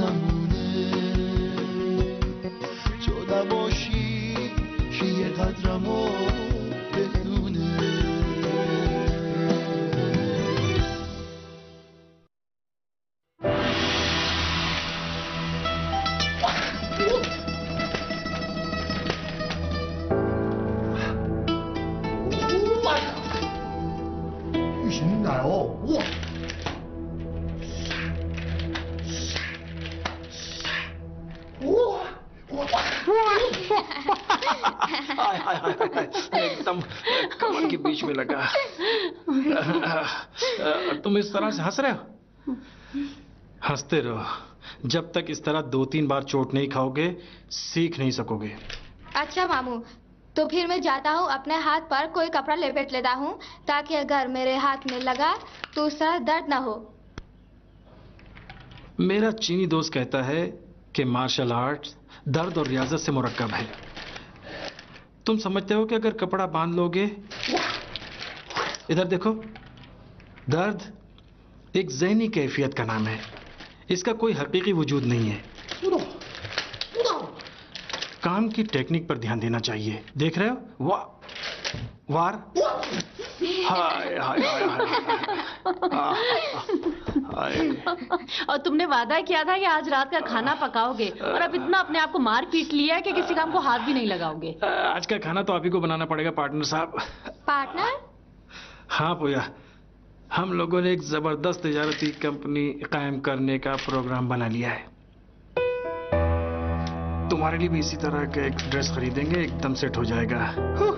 تمونه جدا باشی که یه قدرمو بدونه. एकदम कमर के बीच में लगा। तुम इस तरह से हंस रहे हो? हंसते रहो, जब तक इस तरह 2-3 बार चोट नहीं खाओगे सीख नहीं सकोगे। अच्छा मामू, तो फिर मैं जाता हूँ, अपने हाथ पर कोई कपड़ा लपेट लेता हूँ ताकि अगर मेरे हाथ में लगा तो उस तरह दर्द ना हो। मेरा चीनी दोस्त कहता है कि मार्शल आर्ट्स दर्द और रियाजत से मुरक्कब है। तुम समझते हो कि अगर कपड़ा बांध लोगे, इधर देखो, दर्द एक ज़हनी कैफियत का नाम है, इसका कोई हकीकी वजूद नहीं है। काम की टेक्निक पर ध्यान देना चाहिए। देख रहे हो? वार, हाय हाय हाय। और तुमने वादा किया था कि आज रात का खाना पकाओगे, और अब इतना अपने आप को मार पीट लिया है कि किसी काम को हाथ भी नहीं लगाओगे। आज का खाना तो आप ही को बनाना पड़ेगा पार्टनर साहब। पार्टनर? हाँ पूजा, हम लोगों ने एक जबरदस्त तिजारती कंपनी कायम करने का प्रोग्राम बना लिया है। तुम्हारे लिए भी इसी तरह का एक ड्रेस खरीदेंगे, एकदम सेट हो जाएगा।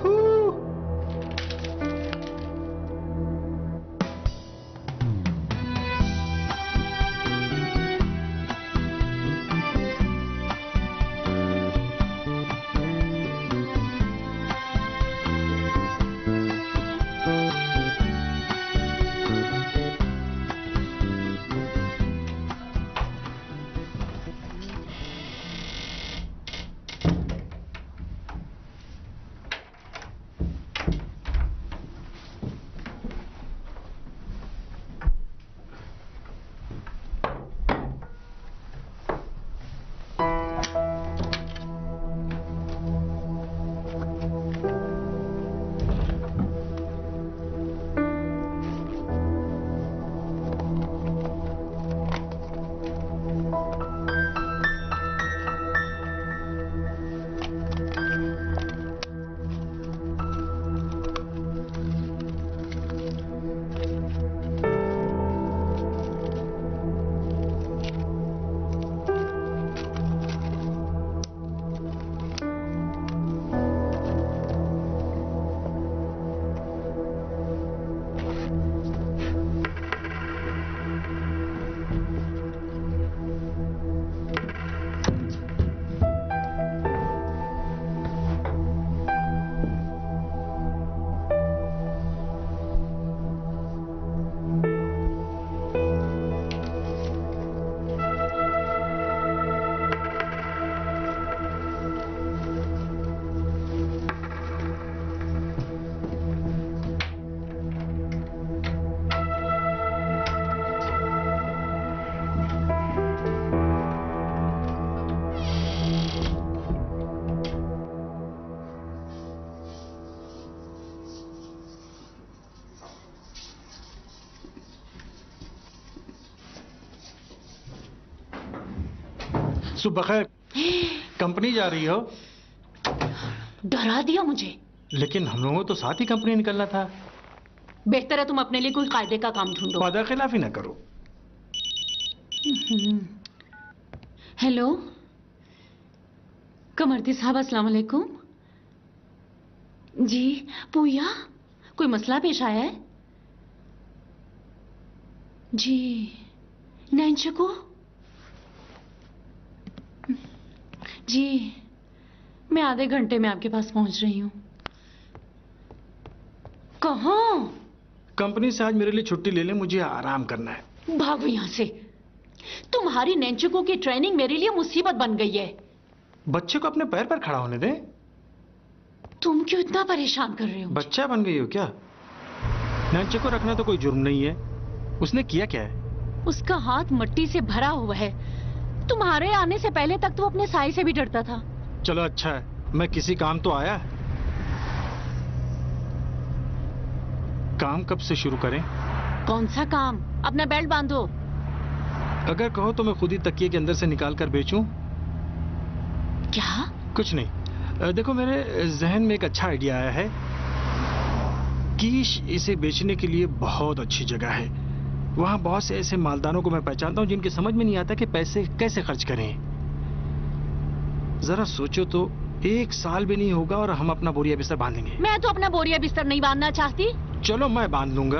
सुबह खैर, कंपनी जा रही हो? डरा दिया मुझे। लेकिन हम लोगों को तो साथ ही कंपनी निकलना था। बेहतर है तुम अपने लिए कोई कायदे का काम ढूंढो। वादा खिलाफी ना करो। हेलो कमर्ती साहब, अस्सलाम वालेकुम। जी पूया, कोई मसला पेश आया है? जी नैंशा को? जी मैं आधे घंटे में आपके पास पहुंच रही हूं। कहाँ? कंपनी से आज मेरे लिए छुट्टी ले ले, मुझे आराम करना है। भागो यहां से। तुम्हारी नैंचुको की ट्रेनिंग मेरे लिए मुसीबत बन गई है। बच्चे को अपने पैर पर खड़ा होने दे। तुम क्यों इतना परेशान कर रहे हो? बच्चा बन गई हो क्या? नैंचे को रखना तो कोई जुर्म नहीं है। उसने किया क्या है? उसका हाथ मट्टी से भरा हुआ है। तुम्हारे आने से पहले तक तो अपने साई से भी डरता था। चलो अच्छा है, मैं किसी काम तो आया। काम कब से शुरू करें? कौन सा काम? अपना बेल्ट बांधो। अगर कहो तो मैं खुद ही तकिए के अंदर से निकाल कर बेचूं। क्या? कुछ नहीं, देखो मेरे जहन में एक अच्छा आइडिया आया है। कीश इसे बेचने के लिए बहुत अच्छी जगह है। वहां बहुत से ऐसे मालदारों को मैं पहचानता हूं जिनके समझ में नहीं आता कि पैसे कैसे खर्च करें। जरा सोचो तो, 1 साल भी नहीं होगा और हम अपना बोरिया बिस्तर बांध लेंगे। मैं तो अपना बोरिया बिस्तर नहीं बांधना चाहती। चलो मैं बांध लूंगा।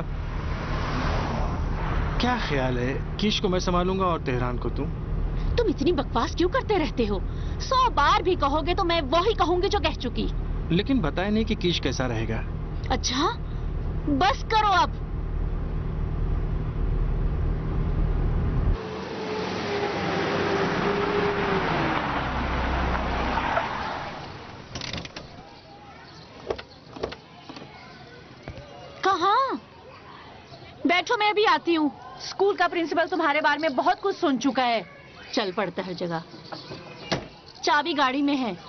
क्या ख्याल है, कीश को मैं संभालूंगा और तेहरान को तुम इतनी बकवास क्यों करते रहते हो? 100 बार भी कहोगे तो मैं वही कहूंगी जो कह चुकी। लेकिन बताए नहीं कि कीश कैसा रहेगा। अच्छा, बस करो अब। कहाँ? बैठो, मैं भी आती हूँ। स्कूल का प्रिंसिपल तुम्हारे बारे में बहुत कुछ सुन चुका है। चल पड़ता हर जगह। चाबी गाड़ी में है।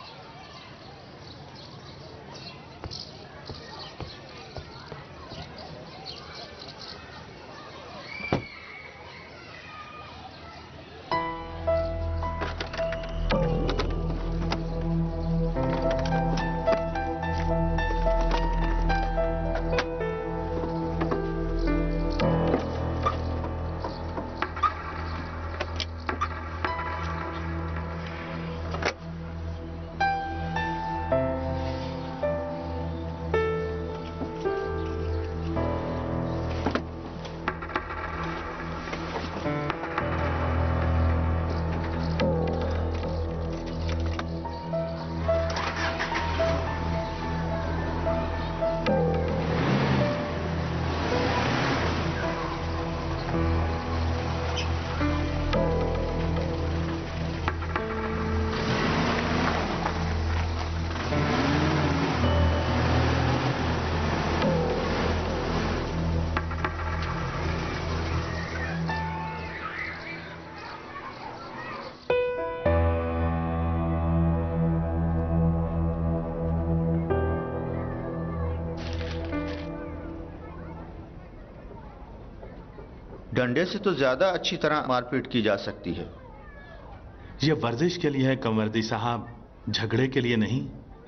डंडे से तो ज्यादा अच्छी तरह मारपीट की जा सकती है। यह वर्जिश के लिए है कंवर्दी साहब, झगड़े के लिए नहीं।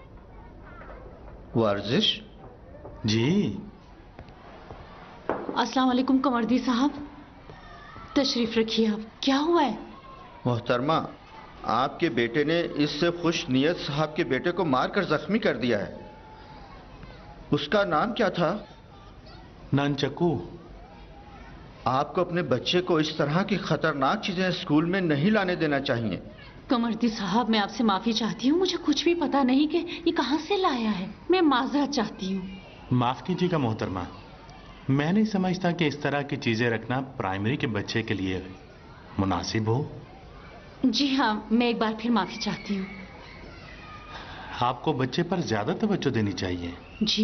वर्जिश? जी। अस्सलाम वालेकुम कंवर्दी साहब, तशरीफ रखिए। आप, क्या हुआ है? मोहतरमा, आपके बेटे ने इससे खुश नियत साहब के बेटे को मारकर जख्मी कर दिया है। उसका नाम क्या था? ननचकू। आपको अपने बच्चे को इस तरह की खतरनाक चीजें स्कूल में नहीं लाने देना चाहिए। कमर्दी साहब, मैं आपसे माफी चाहती हूँ। मुझे कुछ भी पता नहीं कि ये कहाँ से लाया है। मैं माजरत चाहती हूँ। माफ कीजिएगा मोहतरमा, मैं नहीं समझता कि इस तरह की चीजें रखना प्राइमरी के बच्चे के लिए मुनासिब हो। जी हाँ, मैं एक बार फिर माफी चाहती हूँ। आपको बच्चे पर ज्यादा तवज्जो देनी चाहिए। जी।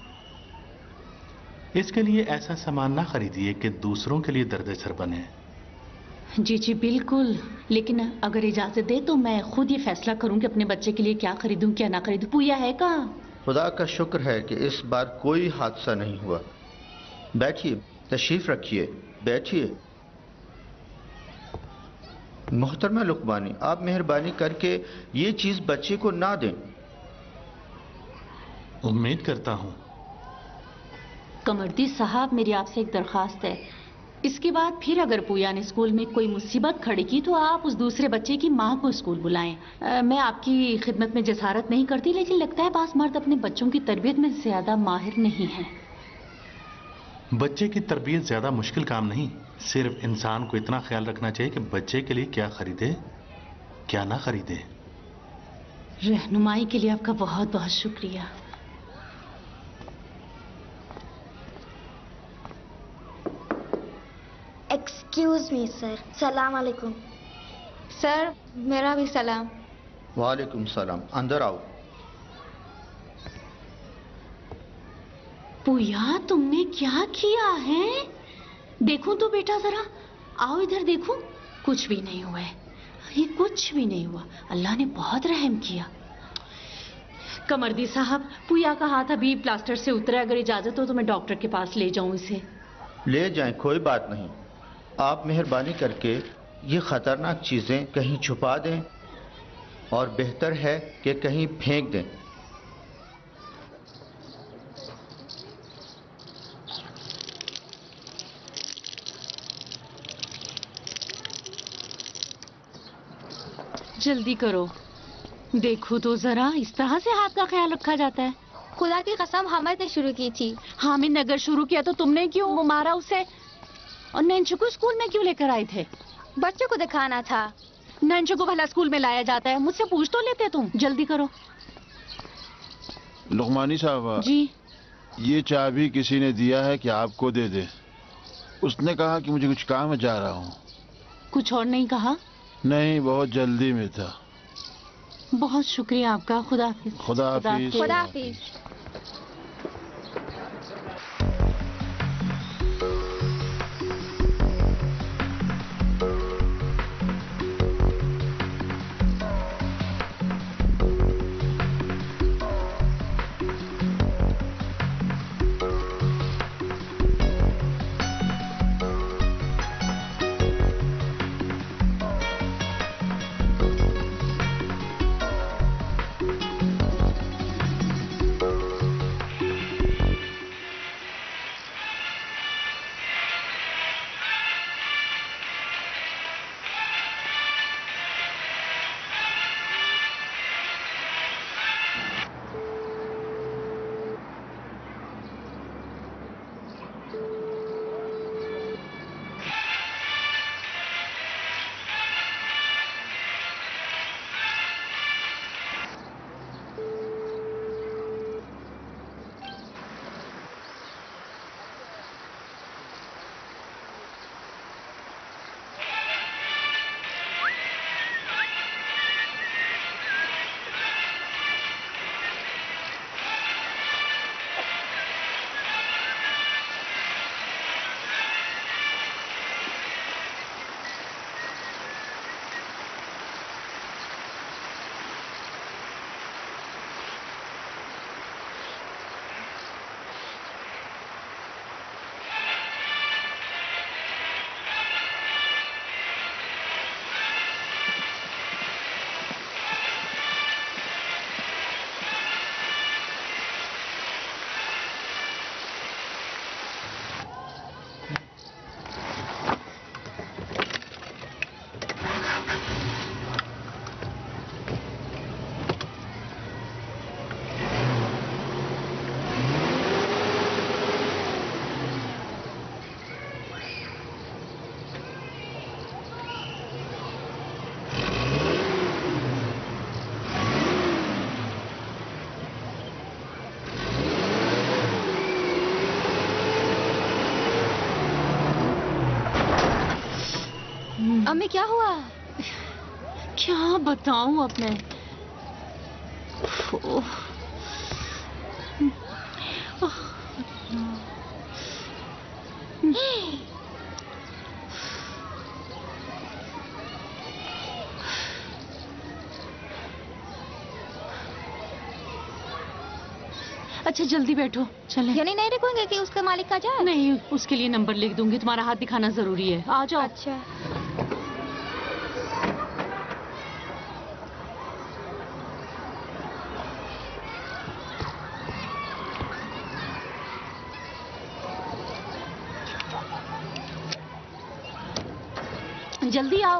इसके लिए ऐसा सामान ना खरीदिए कि दूसरों के लिए दर्द-ए-सर बने। जी जी बिल्कुल, लेकिन अगर इजाजत दे तो मैं खुद ये फैसला करूं कि अपने बच्चे के लिए क्या खरीदूं क्या ना खरीदूं। पूया है कहाँ? खुदा का शुक्र है कि इस बार कोई हादसा नहीं हुआ। बैठिए, तशरीफ रखिए, बैठिए। मोहतरमा लुकमानी, आप मेहरबानी करके ये चीज बच्चे को ना दें। उम्मीद करता हूं। कमर्दी साहब, मेरी आपसे एक दरखास्त है। इसके बाद फिर अगर पूया ने स्कूल में कोई मुसीबत खड़ी की तो आप उस दूसरे बच्चे की माँ को स्कूल बुलाएं। मैं आपकी खिदमत में जसारत नहीं करती, लेकिन लगता है बास मर्द अपने बच्चों की तरबियत में ज्यादा माहिर नहीं है। बच्चे की तरबियत ज्यादा मुश्किल काम नहीं, सिर्फ इंसान को इतना ख्याल रखना चाहिए कि बच्चे के लिए क्या खरीदे क्या ना खरीदे। रहनुमाई के लिए आपका बहुत बहुत शुक्रिया। Excuse me sir. सलाम अलैकुम। सर, मेरा भी सलाम। वालेकुम सलाम। अंदर आओ। पूया, तुमने क्या किया है? देखो तो बेटा जरा, आओ इधर देखो। कुछ भी नहीं हुआ है। ये कुछ भी नहीं हुआ, अल्लाह ने बहुत रहम किया। कमरदी साहब, पुया का हाथ अभी प्लास्टर से उतरा, अगर इजाजत हो तो मैं डॉक्टर के पास ले जाऊं इसे। ले जाएं, कोई बात नहीं। आप मेहरबानी करके ये खतरनाक चीजें कहीं छुपा दें और बेहतर है कि कहीं फेंक दें। जल्दी करो, देखो तो जरा, इस तरह से हाथ का ख्याल रखा जाता है? खुदा की कसम हामिद ने शुरू की थी। हामिद ने अगर शुरू किया तो तुमने क्यों मारा उसे? और नैंशु को स्कूल में क्यों लेकर आए थे? बच्चों को दिखाना था। नैंशु को भला स्कूल में लाया जाता है? मुझसे पूछ तो लेते तुम। जल्दी करो। लुकमानी साहब जी। ये चाबी किसी ने दिया है कि आपको दे दे? उसने कहा कि मुझे कुछ काम है, जा रहा हूँ। कुछ और नहीं कहा? नहीं, बहुत जल्दी में था। बहुत शुक्रिया आपका। खुदा हाफिज। खुदा हाफिज। खुदा हाफिज। अम्मी क्या हुआ? क्या बताऊं अब मैं? अच्छा जल्दी बैठो, चले। यानी नहीं रुकेंगे कि उसके मालिक का जाए? नहीं, उसके लिए नंबर लिख दूंगी, तुम्हारा हाथ दिखाना जरूरी है। आ जाओ। अच्छा। जल्दी आओ।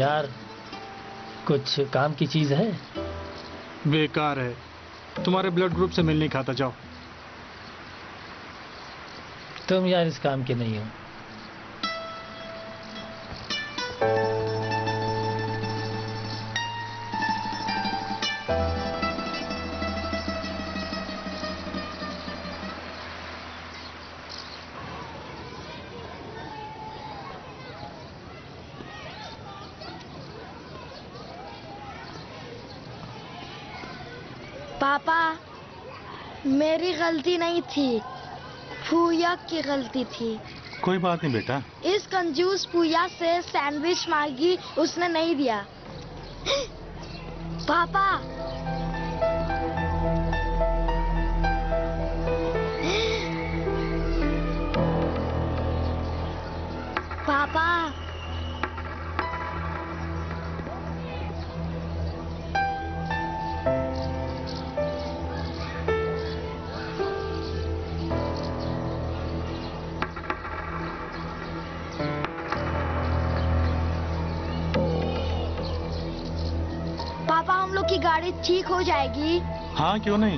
यार कुछ काम की चीज है? बेकार है, तुम्हारे ब्लड ग्रुप से मिल नहीं खाता। जाओ। तुम यार इस काम के नहीं हो। पापा, मेरी गलती नहीं थी, पूया की गलती थी। कोई बात नहीं बेटा। इस कंजूस पूया से सैंडविच मांगी, उसने नहीं दिया। पापा, पापा, पापा हम लोग की गाड़ी ठीक हो जाएगी? हाँ क्यों नहीं।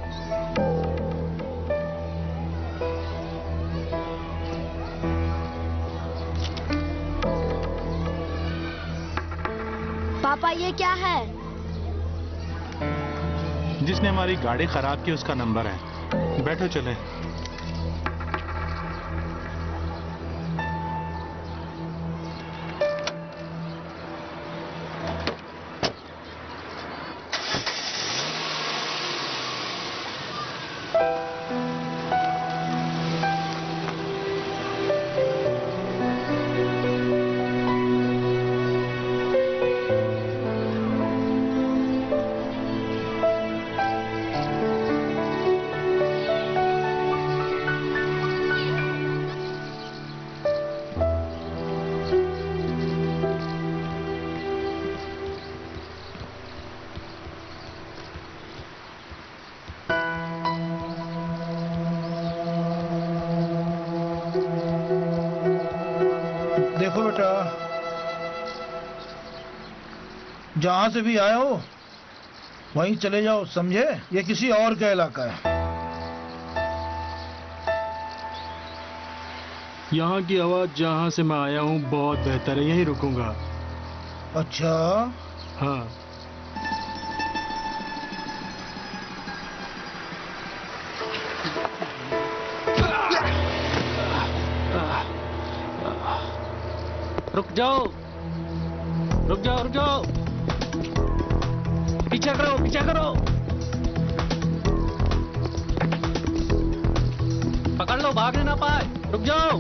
पापा ये क्या है? जिसने हमारी गाड़ी खराब की उसका नंबर है। बैठो चले। देखो बेटा, जहां से भी आए हो वहीं चले जाओ, समझे? ये किसी और का इलाका है। यहाँ की आवाज जहाँ से मैं आया हूँ बहुत बेहतर है, यहीं रुकूंगा। अच्छा? हाँ। रुक जाओ, रुक जाओ, रुक जाओ। पीछा करो, पीछा करो। पकड़ लो, भागने ना पाए। रुक जाओ।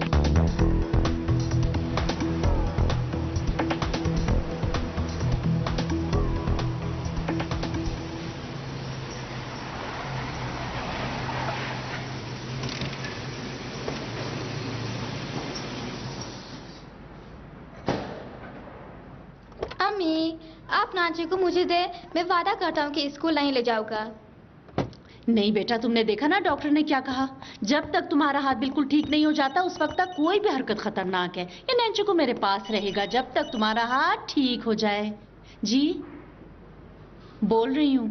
अम्मी, आप नाचे को मुझे दे, मैं वादा करता हूँ कि स्कूल नहीं ले जाऊंगा। नहीं बेटा, तुमने देखा ना डॉक्टर ने क्या कहा। जब तक तुम्हारा हाथ बिल्कुल ठीक नहीं हो जाता उस वक्त तक कोई भी हरकत खतरनाक है। ये नैंची को मेरे पास रहेगा जब तक तुम्हारा हाथ ठीक हो जाए। जी बोल रही हूँ,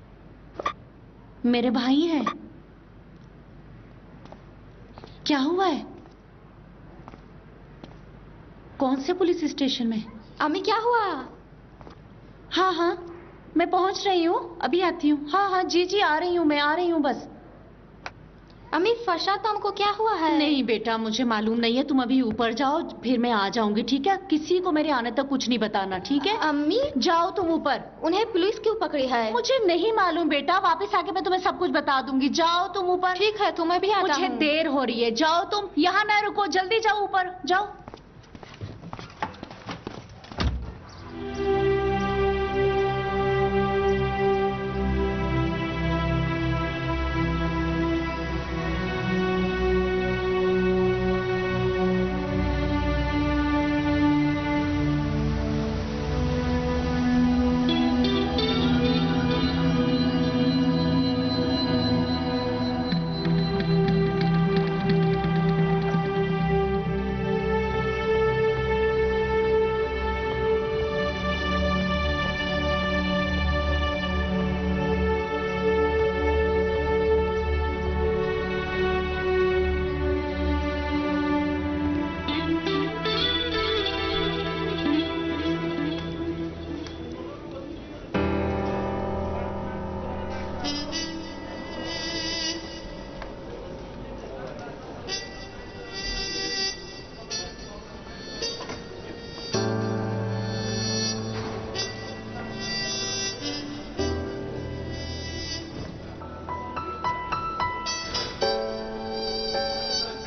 मेरे भाई हैं। क्या हुआ है? कौन से पुलिस स्टेशन में? अम्मी क्या हुआ? हाँ हाँ मैं पहुंच रही हूँ, अभी आती हूँ। हाँ हाँ जी जी आ रही हूँ, मैं आ रही हूँ बस। अम्मी फरशाद माम को क्या हुआ है? नहीं बेटा मुझे मालूम नहीं है, तुम अभी ऊपर जाओ फिर मैं आ जाऊंगी, ठीक है? किसी को मेरे आने तक कुछ नहीं बताना, ठीक है? अम्मी जाओ तुम ऊपर। उन्हें पुलिस क्यों पकड़ी है? मुझे नहीं मालूम बेटा, वापस आके मैं तुम्हें सब कुछ बता दूंगी। जाओ तुम ऊपर। ठीक है, तुम्हें भी आता मुझे देर हो रही है, जाओ तुम, यहाँ ना रुको, जल्दी जाओ ऊपर जाओ।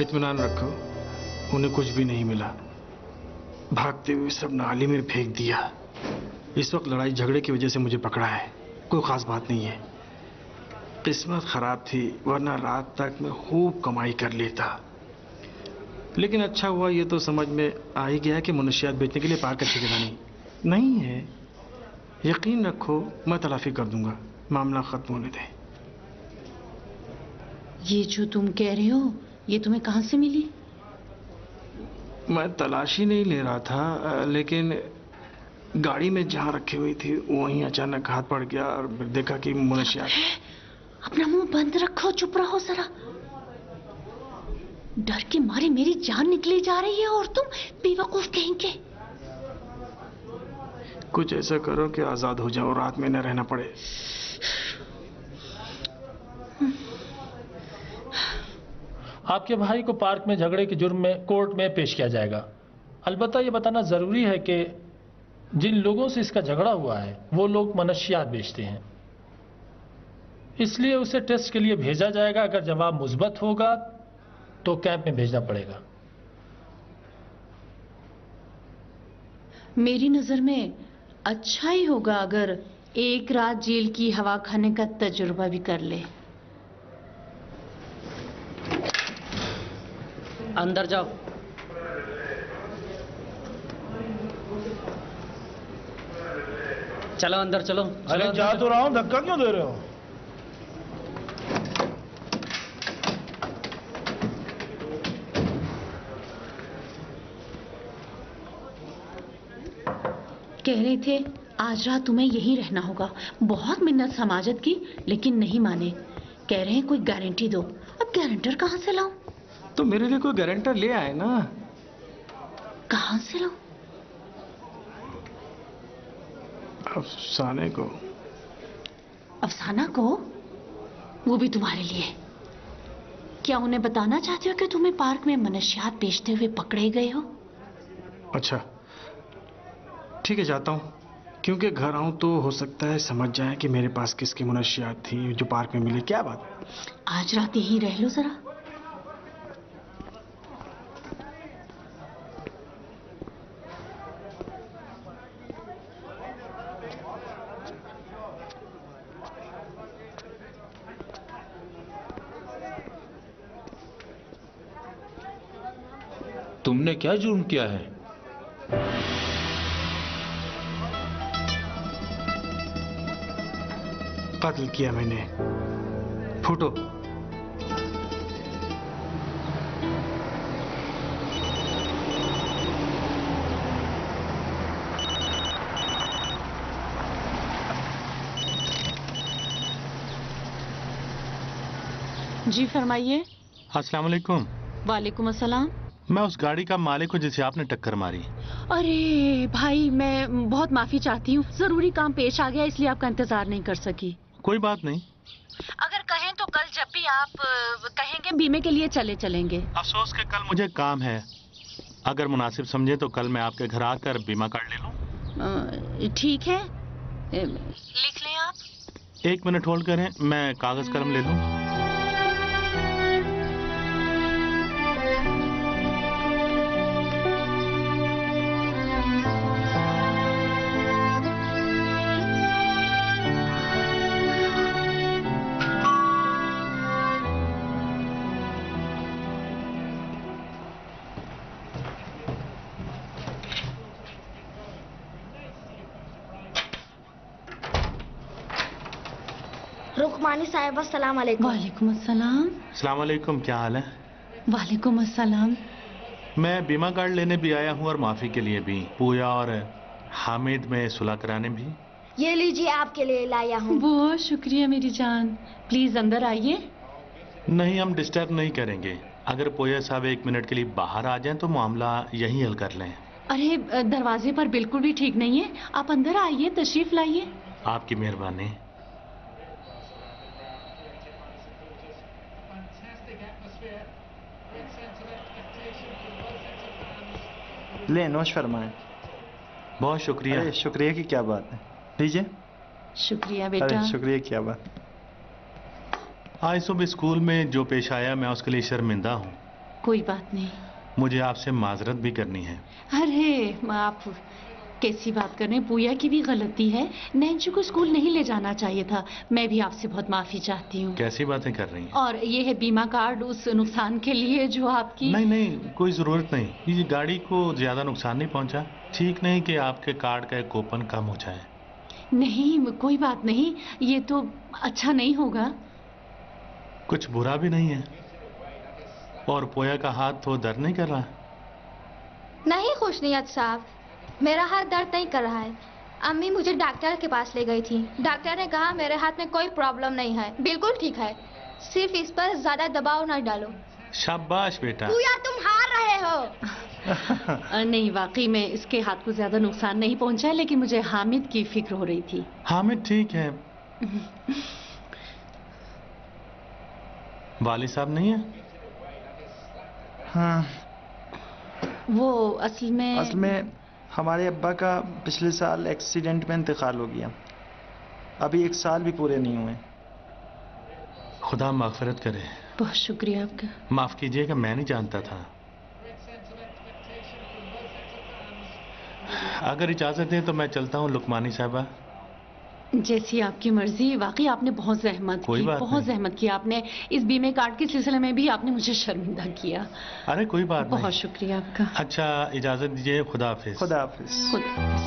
इत्मीनान रखो, उन्हें कुछ भी नहीं मिला। भागते हुए सब नाली में फेंक दिया। इस वक्त लड़ाई झगड़े की वजह से मुझे पकड़ा है, कोई खास बात नहीं है। किस्मत खराब थी, वरना रात तक मैं खूब कमाई कर लेता। लेकिन अच्छा हुआ ये तो समझ में आ ही गया कि मनुष्यात बेचने के लिए पार्क अच्छी जगह नहीं है। यकीन रखो, मैं तलाफी कर दूंगा, मामला खत्म होने दे। ये जो तुम कह रहे हो, ये तुम्हें कहां से मिली? मैं तलाशी नहीं ले रहा था, लेकिन गाड़ी में जहां रखी हुई थी वहीं अचानक हाथ पड़ गया और देखा कि मनुष्यात। अपना मुंह बंद रखो, चुप रहो जरा। डर के मारे मेरी जान निकली जा रही है और तुम बेवकूफ कहेंगे। कुछ ऐसा करो कि आजाद हो जाओ, रात में न रहना पड़े। आपके भाई को पार्क में झगड़े के जुर्म में कोर्ट में पेश किया जाएगा। अलबत्ता ये बताना जरूरी है कि जिन लोगों से इसका झगड़ा हुआ है वो लोग मनशियात बेचते हैं, इसलिए उसे टेस्ट के लिए भेजा जाएगा। अगर जवाब मुस्बत होगा तो कैंप में भेजना पड़ेगा। मेरी नजर में अच्छा ही होगा अगर एक रात जेल की हवा खाने का तजुर्बा भी कर ले। अंदर जाओ। चलो अंदर चलो। अरे जा तो रहा हूं, धक्का क्यों दे रहे हो? कह रहे थे आज रात तुम्हें यहीं रहना होगा। बहुत मिन्नत समाजत की लेकिन नहीं माने। कह रहे हैं कोई गारंटी दो। अब गारंटर कहां से लाऊं? तो मेरे लिए कोई गारंटर ले आए ना। कहां से लाऊं? अफसाने को। अफसाना को? वो भी तुम्हारे लिए? क्या उन्हें बताना चाहते हो कि तुम्हें पार्क में मनशियात बेचते हुए पकड़े गए हो? अच्छा ठीक है, जाता हूँ, क्योंकि घर आऊं तो हो सकता है समझ जाए कि मेरे पास किसकी मनशियात थी जो पार्क में मिली। क्या बात? आज रात यहीं रह लो जरा। तुमने क्या जुर्म किया है? कत्ल किया मैंने। फूटो। जी फरमाइए। अस्सलाम वालेकुम। वालेकुम अस्सलाम। मैं उस गाड़ी का मालिक हूँ जिसे आपने टक्कर मारी। अरे भाई, मैं बहुत माफी चाहती हूँ, जरूरी काम पेश आ गया इसलिए आपका इंतजार नहीं कर सकी। कोई बात नहीं। अगर कहें तो कल जब भी आप कहेंगे बीमे के लिए चलेंगे। अफसोस कि कल मुझे काम है। अगर मुनासिब समझे तो कल मैं आपके घर आकर बीमा कार्ड ले लूं। ठीक है, लिख लें आप। 1 मिनट होल्ड करें, मैं कागज कलम ले लूं। रुकमानी साहिब, अस्सलाम वालेकुम। वालेकुम अस्सलाम। अस्सलाम वालेकुम, क्या हाल है? वालेकुम अस्सलाम। मैं बीमा कार्ड लेने भी आया हूँ और माफी के लिए भी। पूजा और हामिद में सुलह कराने भी। ये लीजिए, आपके लिए लाया हूँ। बहुत शुक्रिया मेरी जान। प्लीज अंदर आइए। नहीं, हम डिस्टर्ब नहीं करेंगे। अगर पोया साहब 1 मिनट के लिए बाहर आ जाएं तो मामला यहीं हल कर लें। अरे दरवाजे पर बिल्कुल भी ठीक नहीं है, आप अंदर आइए, तशरीफ लाइए। आपकी मेहरबानी। ले नोश फरमाएं। बहुत शुक्रिया। अरे शुक्रिया की क्या बात है, लीजिए। शुक्रिया बेटा। अरे शुक्रिया की क्या बात। आज सुबह स्कूल में जो पेश आया मैं उसके लिए शर्मिंदा हूँ। कोई बात नहीं। मुझे आपसे माजरत भी करनी है। अरे आप कैसी बात कर रहे हैं? पूया की भी गलती है, नैन्सी को स्कूल नहीं ले जाना चाहिए था। मैं भी आपसे बहुत माफी चाहती हूँ। कैसी बातें कर रही हैं? और ये है बीमा कार्ड उस नुकसान के लिए जो आपकी। नहीं नहीं, कोई जरूरत नहीं। ये गाड़ी को ज्यादा नुकसान नहीं पहुंचा। ठीक नहीं कि आपके कार्ड का एक कूपन कम हो जाए। नहीं कोई बात नहीं, ये तो अच्छा नहीं होगा। कुछ बुरा भी नहीं है। और पोया का हाथ तो दर्द नहीं कर रहा? नहीं खुशनियत साहब, मेरा हाथ दर्द नहीं कर रहा है। अम्मी मुझे डॉक्टर के पास ले गई थी। डॉक्टर ने कहा मेरे हाथ में कोई प्रॉब्लम नहीं है, बिल्कुल ठीक है। सिर्फ इस पर ज्यादा दबाव न डालो। शाबाश बेटा। पूया तुम हार रहे हो। नहीं वाकई में इसके हाथ को ज्यादा नुकसान नहीं पहुंचा है, लेकिन मुझे हामिद की फिक्र हो रही थी। हामिद ठीक है। वाली साहब नहीं है? हाँ, वो असल में हमारे अब्बा का पिछले साल एक्सीडेंट में इंतकाल हो गया। अभी 1 साल भी पूरे नहीं हुए। खुदा मागफिरत करे। बहुत शुक्रिया आपका। माफ कीजिएगा, मैं नहीं जानता था। अगर इजाजत दें तो मैं चलता हूँ लुकमानी साहबा। जैसी आपकी मर्जी। वाकई आपने बहुत जहमत की, बहुत जहमत की आपने। इस बीमे कार्ड के सिलसिले में भी आपने मुझे शर्मिंदा किया। अरे कोई बात नहीं। बहुत शुक्रिया आपका। अच्छा इजाजत दीजिए। खुदा हाफिज। खुदा हाफिज। खुदा हाफिज।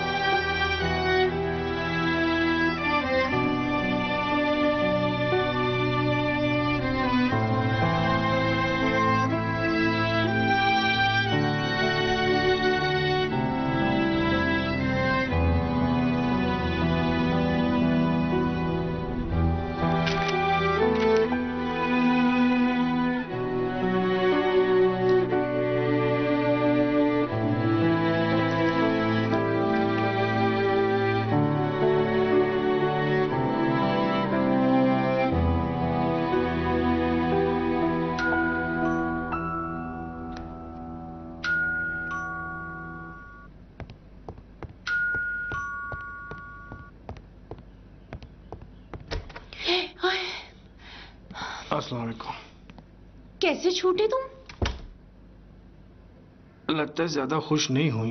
अस्सलाम वालेकुम। कैसे छूटे तुम? लगता है ज्यादा खुश नहीं हुई।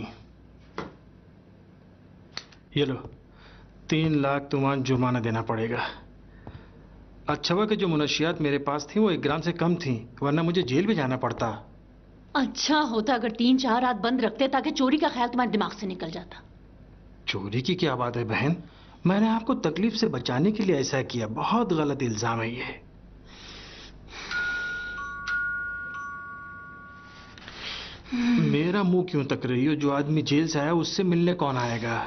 ये लो 3 लाख तुमान जुर्माना देना पड़ेगा। अच्छा हुआ कि जो मुनशियात मेरे पास थी वो 1 ग्राम से कम थी, वरना मुझे जेल भी जाना पड़ता। अच्छा होता अगर 3-4 रात बंद रखते ताकि चोरी का ख्याल तुम्हारे दिमाग से निकल जाता। चोरी की क्या बात है बहन, मैंने आपको तकलीफ से बचाने के लिए ऐसा किया। बहुत गलत इल्जाम है ये। मेरा मुंह क्यों तक रही हो? जो आदमी जेल से आया उससे मिलने कौन आएगा?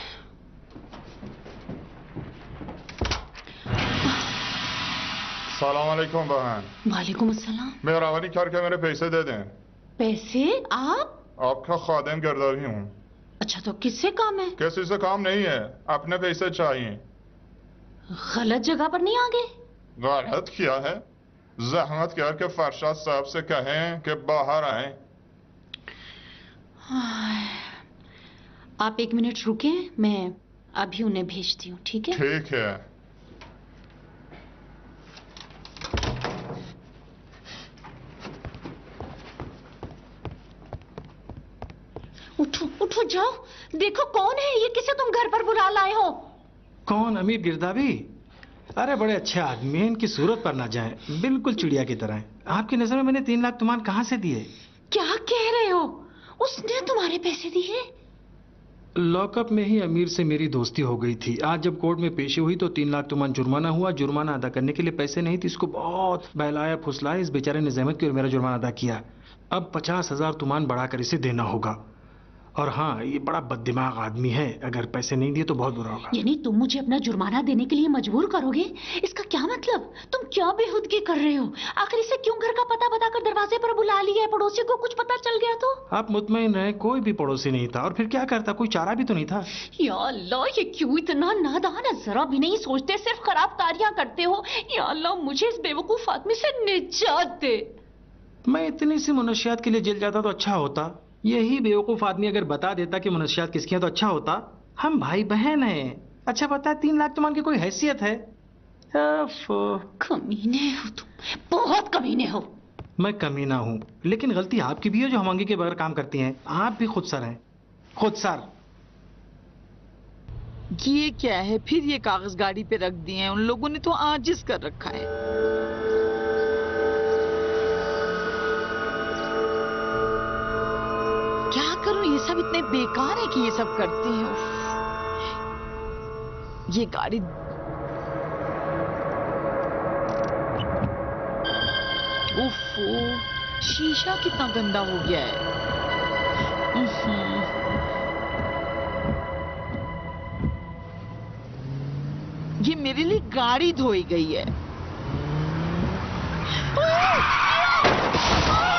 सलाम अलैकुम बहन। वालेकुम अस्सलाम। मेहरबानी करके मेरे पैसे दे दें। पैसे? आप? आपका खादिम गिरदारी हूँ। अच्छा तो किससे काम है? किसी से काम नहीं है, अपने पैसे चाहिए। गलत जगह पर नहीं आ गए? गलत किया है? जहमत करके फरशाद साहब से कहें कि बाहर आए। आप 1 मिनट रुके, मैं अभी उन्हें भेजती हूँ। ठीक है? ठीक है। उठो उठो जाओ, देखो कौन है ये, किसे तुम घर पर बुला लाए हो? कौन? अमीर गिरदावी? अरे बड़े अच्छे आदमी हैं, इनकी सूरत पर ना जाए, बिल्कुल चिड़िया की तरह है। आपकी नजर में मैंने 3 लाख तुमान कहाँ से दिए? क्या कह रहे हो? उसने तुम्हारे पैसे दिए? लॉकअप में ही अमीर से मेरी दोस्ती हो गई थी। आज जब कोर्ट में पेशी हुई तो 3 लाख तुमान जुर्माना हुआ। जुर्माना अदा करने के लिए पैसे नहीं थे। इसको बहुत बहलाया फुसलाया, इस बेचारे ने जहमत की और मेरा जुर्माना अदा किया। अब 50,000 तुमान बढ़ाकर इसे देना होगा। और हाँ, ये बड़ा बददिमाग आदमी है, अगर पैसे नहीं दिए तो बहुत बुरा होगा। यानी तुम मुझे अपना जुर्माना देने के लिए मजबूर करोगे? इसका क्या मतलब? तुम क्या बेहुदगी कर रहे हो? आखिर इसे क्यों घर का पता बताकर दरवाजे पर बुला लिया है? पड़ोसी को कुछ पता चल गया तो? आप मुतमईन रहे, कोई भी पड़ोसी नहीं था। और फिर क्या करता, कोई चारा भी तो नहीं था। या अल्लाह, ये क्यों इतना नादान है? जरा भी नहीं सोचते, सिर्फ खराब तारियां करते हो। या अल्लाह, मुझे इस बेवकूफ आदमी से निजात दे। मैं इतनी सी मुनशियात के लिए जेल जाता तो अच्छा होता। यही बेवकूफ आदमी अगर बता देता कि मुनशियात किसकी है तो अच्छा होता। हम भाई बहन हैं। अच्छा पता है 3 लाख तुमान की कोई हैसियत है? कमीने हो तुम, बहुत कमीने हो। मैं कमीना हूँ, लेकिन गलती आपकी भी है जो हमंगी के बगैर काम करती हैं। आप भी खुद सर हैं, खुद सर। ये क्या है फिर? ये कागज गाड़ी पे रख दिए हैं, उन लोगों ने तो आजिज कर रखा है। क्या करूं, ये सब इतने बेकार है कि ये सब करते हैं। उफ। ये गाड़ी उफ, शीशा कितना गंदा हो गया है। ये मेरे लिए गाड़ी धोई गई है।